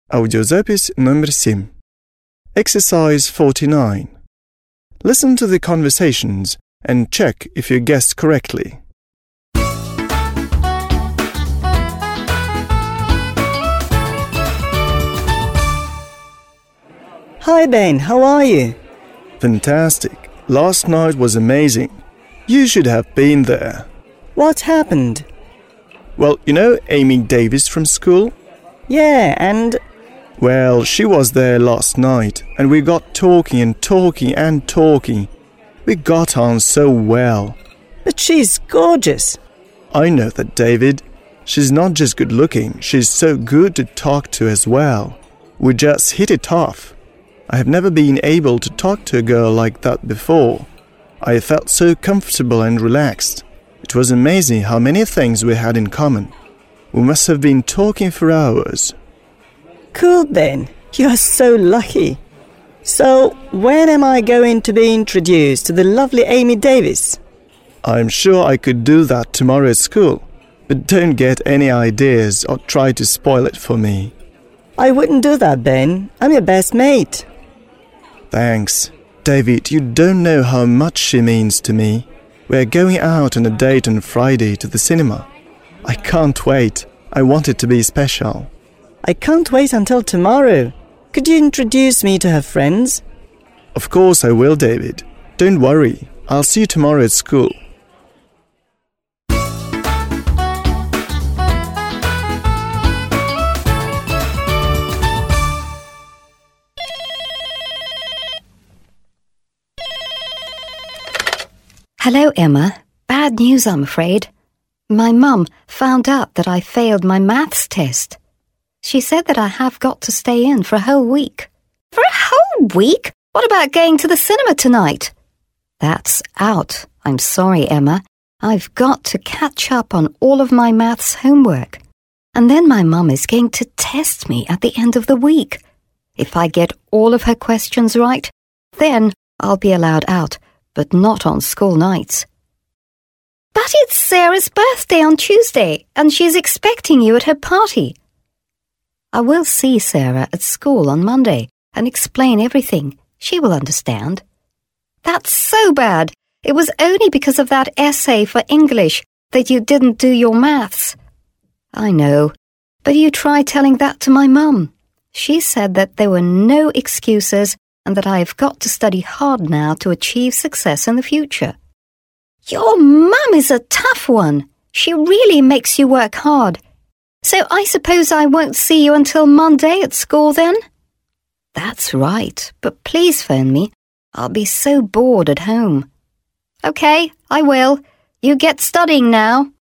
Аудиозапись номер 7. Exercise 49. Listen to the conversations and check if you guessed correctly. Hi Ben, how are you? Fantastic. Last night was amazing. You should have been there. What happened? Well, you know Amy Davis from school? Yeah, and... Well, she was there last night and we got talking and talking. We got on so well. But she's gorgeous. I know that, David. She's not just good looking, she's so good to talk to as well. We just hit it off. I have never been able to talk to a girl like that before. I felt so comfortable and relaxed. It was amazing how many things we had in common. We must have been talking for hours. Cool, Ben. You are so lucky. So, when am I going to be introduced to the lovely Amy Davis? I'm sure I could do that tomorrow at school. But don't get any ideas or try to spoil it for me. I wouldn't do that, Ben. I'm your best mate. Thanks. David, you don't know how much she means to me. We're going out on a date on Friday to the cinema. I can't wait. I want it to be special. I can't wait until tomorrow. Could you introduce me to her friends? Of course I will, David. Don't worry. I'll see you tomorrow at school. Hello, Emma. Bad news, I'm afraid. My mum found out that I failed my maths test. She said that I have got to stay in for a whole week. For a whole week? What about going to the cinema tonight? That's out. I'm sorry, Emma. I've got to catch up on all of my maths homework. And then my mum is going to test me at the end of the week. If I get all of her questions right, then I'll be allowed out, but not on school nights. But it's Sarah's birthday on Tuesday, and she's expecting you at her party. I will see Sarah at school on Monday and explain everything. She will understand. That's so bad. It was only because of that essay for English that you didn't do your maths. I know, but you try telling that to my mum. She said that there were no excuses and that I have got to study hard now to achieve success in the future. Your mum is a tough one. She really makes you work hard. So I suppose I won't see you until Monday at school then? That's right, but please phone me. I'll be so bored at home. Okay, I will. You get studying now.